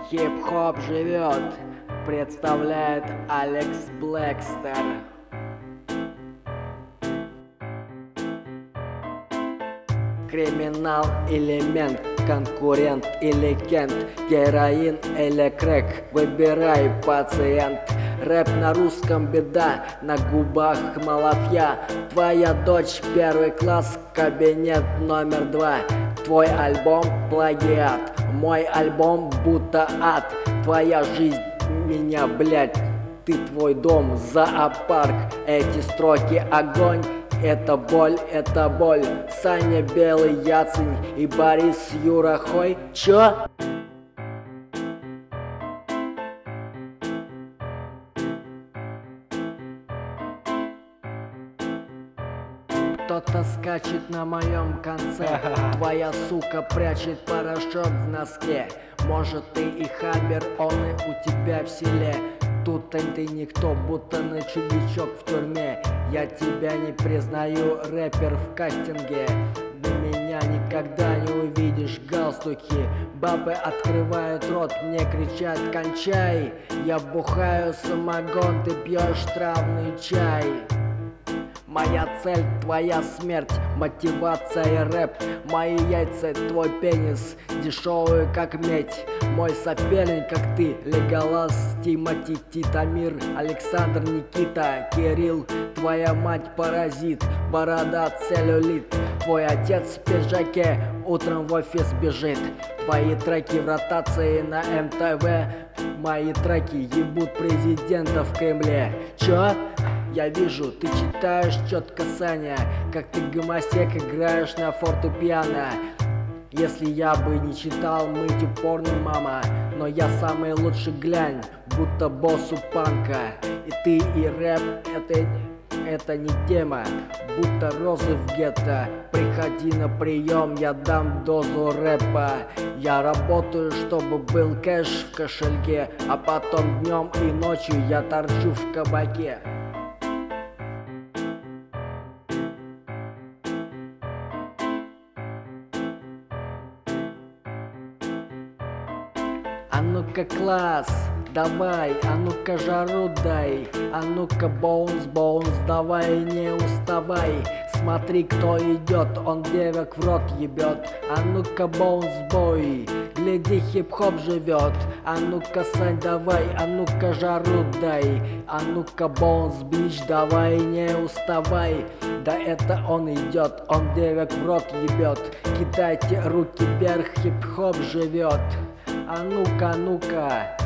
Хип-хоп живет, представляет Алекс Блэкстер. Криминал, элемент, конкурент или кент, героин или крэк, выбирай, пациент. Рэп на русском беда, на губах малафья. Твоя дочь первый класс, кабинет номер 2. Твой альбом плагиат, мой альбом будто ад. Твоя жизнь меня, блядь, ты твой дом, зоопарк. Эти строки огонь. Это боль, это боль. Саня Белый Яцень и Борис Юрахой. Чё? Кто-то скачет на моем конце. Твоя сука прячет порошок в носке. Может, ты и Хаммер, он и у тебя в селе. Тут ты никто, будто новичок в тюрьме. Я тебя не признаю, рэпер в кастинге. Ты меня никогда не увидишь, галстуки. Бабы открывают рот, мне кричат «кончай». Я бухаю самогон, ты пьешь травный чай. Моя цель — твоя смерть, мотивация и рэп. Мои яйца — твой пенис, дешевый как медь. Мой соперник, как ты, Леголас, Тимати, Титамир, Александр, Никита, Кирилл. Твоя мать — паразит, борода — целлюлит. Твой отец в пиджаке утром в офис бежит. Твои треки в ротации на МТВ. Мои треки ебут президента в Кремле. Чё? Я вижу, ты читаешь четко, Саня, как ты гомосек играешь на фортепиано. Если я бы не читал, мыть упорно, мама. Но я самый лучший, глянь, будто босс у панка. И ты, и рэп, это не тема, будто розы в гетто. Приходи на прием, я дам дозу рэпа. Я работаю, чтобы был кэш в кошельке, а потом днем и ночью я торчу в кабаке. А ну-ка, класс, давай, а ну-ка, жару дай, а ну-ка, боунс, давай, не уставай. Смотри, кто идет, он девок в рот ебет. А ну-ка, боунс-бой, гляди, хип-хоп живет. А ну-ка, Сань, давай, а ну-ка, жару дай. А ну-ка, боунс-бич, давай, не уставай. Да это он идет, он девок в рот ебет. Кидайте руки вверх, хип-хоп живет. А ну-ка,